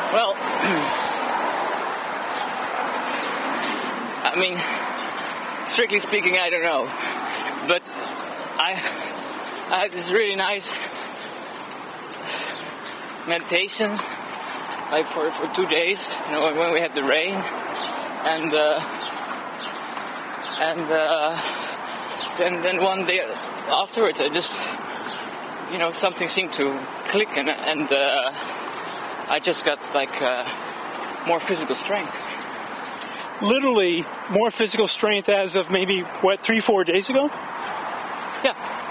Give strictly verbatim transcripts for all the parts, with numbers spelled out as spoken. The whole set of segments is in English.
Well, I mean, strictly speaking, I don't know. But I, I had this really nice meditation, like for, for two days, you know, when we had the rain, and uh, and uh, then then one day afterwards, I just, you know, something seemed to click, and and uh, I just got like uh, more physical strength. Literally more physical strength as of maybe what three, four days ago? Yeah.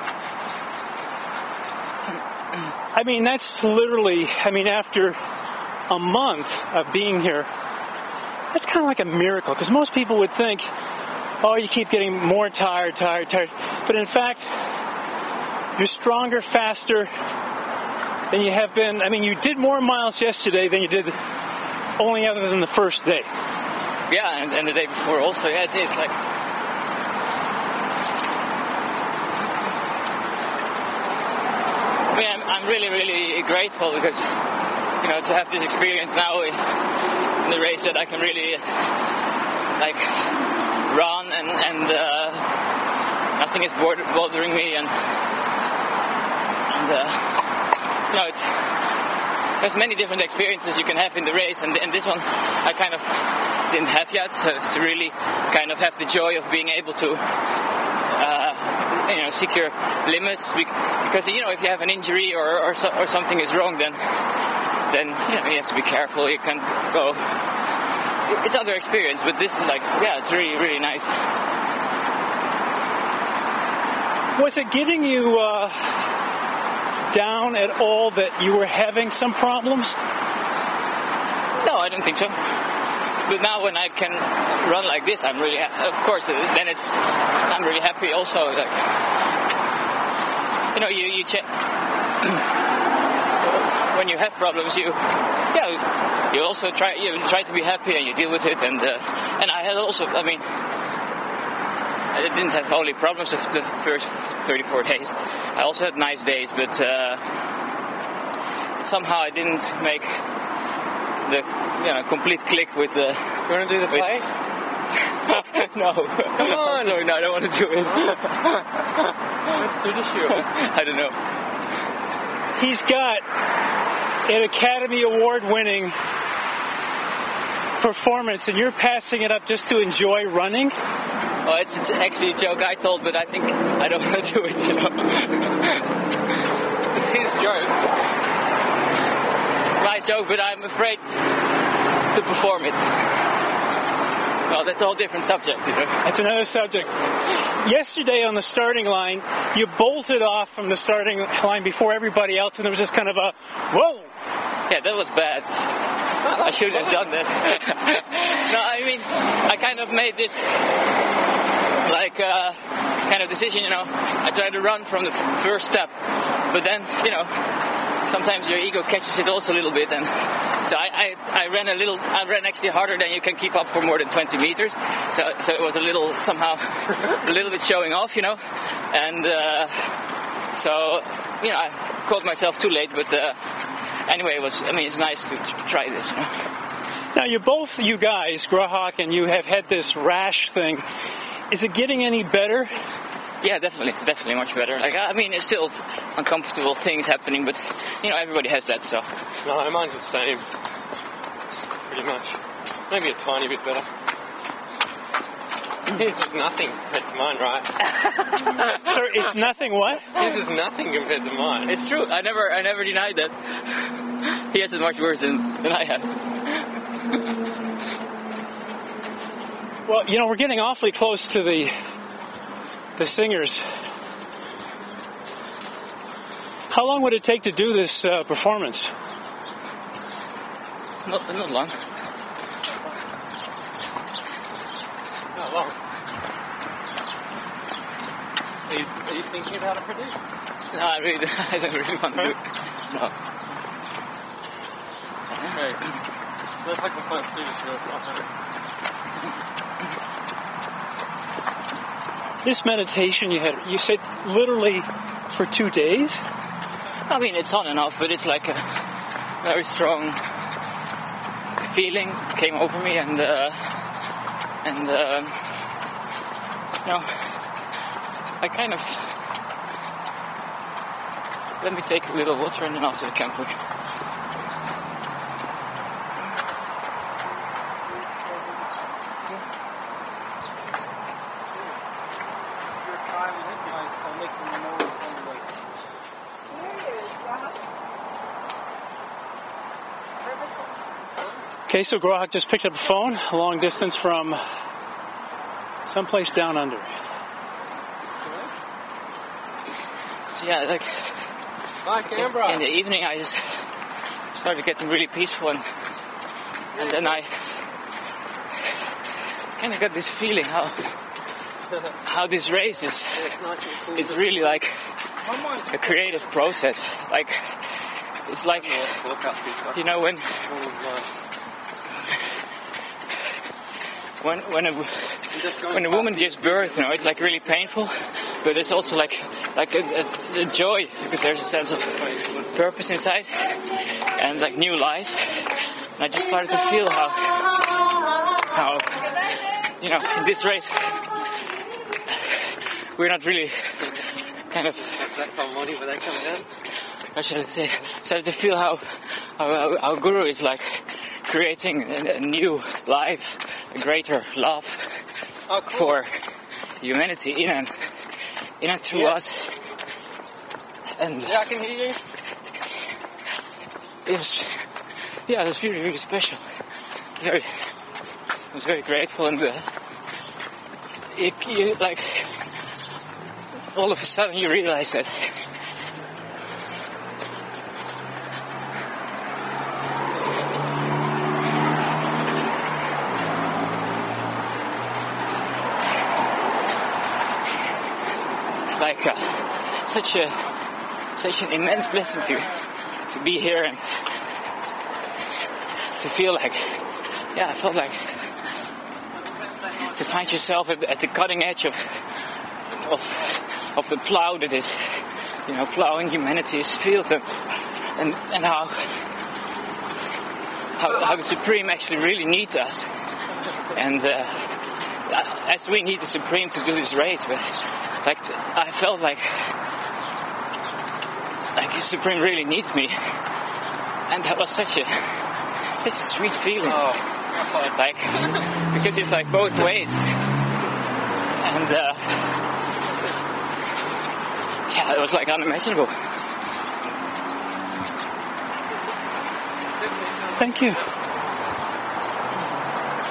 I mean, that's literally, I mean, after a month of being here, that's kind of like a miracle, because most people would think, oh, you keep getting more tired, tired, tired. But in fact, you're stronger, faster than you have been. I mean, you did more miles yesterday than you did only other than the first day. Yeah, and, and the day before also. Yeah, it's, it's like... I mean, I'm, I'm really, really grateful because, you know, to have this experience now in the race that I can really, like, run and, and uh, nothing is bothering me, and, and uh, you know, it's, there's many different experiences you can have in the race, and, and this one I kind of didn't have yet, so to really kind of have the joy of being able to uh, you know, seek your limits, because, you know, if you have an injury or or, so, or something is wrong, then then you know, you have to be careful. You can't go. It's other experience, but this is like, yeah, it's really, really nice. Was it getting you uh, down at all that you were having some problems? No, I don't think so. But now when I can run like this, I'm really, ha- of course, then it's, I'm really happy also. Like, you know, you, you check, when you have problems, you, yeah, you also try, you try to be happy and you deal with it. And, uh, and I had also, I mean, I didn't have only problems the, the first thirty-four days. I also had nice days, but uh, somehow I didn't make the, you know, complete click with the... You want to do the play? No. Come on! Sorry, no, I don't want to do it. Let's do the show. I don't know. He's got an Academy Award-winning performance, and you're passing it up just to enjoy running? Well, it's actually a joke I told, but I think I don't want to do it, you know. It's his joke. My joke, but I'm afraid to perform it. Well, that's a whole different subject, you know. That's another subject. Yesterday on the starting line, you bolted off from the starting line before everybody else, and there was just kind of a, whoa! Yeah, that was bad. I shouldn't have done that. No, I mean, I kind of made this, like, uh, kind of decision, you know. I tried to run from the f- first step, but then, you know, sometimes your ego catches it also a little bit, and so I, I, I ran a little. I ran actually harder than you can keep up for more than twenty meters. So so it was a little somehow a little bit showing off, you know, and uh, so you know I caught myself too late. But uh, anyway, it was. I mean, it's nice to try this. You know? Now you both, you guys, Grahak, and you have had this rash thing. Is it getting any better? Yeah, definitely, definitely much better. Like, I mean, it's still uncomfortable things happening, but, you know, everybody has that, so. No, mine's the same. Pretty much. Maybe a tiny bit better. His was nothing compared to mine, right? Sir, it's nothing what? His is nothing compared to mine. It's true. I never, I never denied that. He has it much worse than, than I have. Well, you know, we're getting awfully close to the the singers. How long would it take to do this uh, performance? Not, not long. Not long. Are you, are you thinking about it, Pradeep? No, I really, I don't really want to do it. No. Okay. That's like the first two to This meditation you had, you said literally for two days? I mean, it's on and off, but it's like a very strong feeling came over me, and uh, and uh, you know, I kind of let me take a little water and then after the camper. Okay, so Grahak just picked up a phone a long distance from someplace down under. So yeah, like Hi, Canberra. in the evening I just started getting really peaceful, and, and then I kind of got this feeling how how this race is is really like a creative process. Like it's like, you know, when when when a when a woman gives birth, you know, it's like really painful, but it's also like like a, a, a joy, because there's a sense of purpose inside and like new life. And I just started to feel how how you know, in this race we're not really kind of, how should I say, started to feel how how our guru is like creating a, a new life, a greater love Oh, cool. for humanity in and in and through Yeah. us. And Yeah, I can hear you. it was, yeah, it was really, really special. Very, I was very grateful, and uh, it, you, like, all of a sudden you realize that it's like uh, such a such an immense blessing to to be here and to feel like, yeah, I felt like to find yourself at, at the cutting edge of of of the plow that is, you know, plowing humanity's fields, and and, and how, how how the Supreme actually really needs us, and uh, as we need the Supreme to do this race, but like t- I felt like like the Supreme really needs me, and that was such a such a sweet feeling. Oh. Like, because it's like both ways, and uh, yeah, it was like unimaginable. Thank you.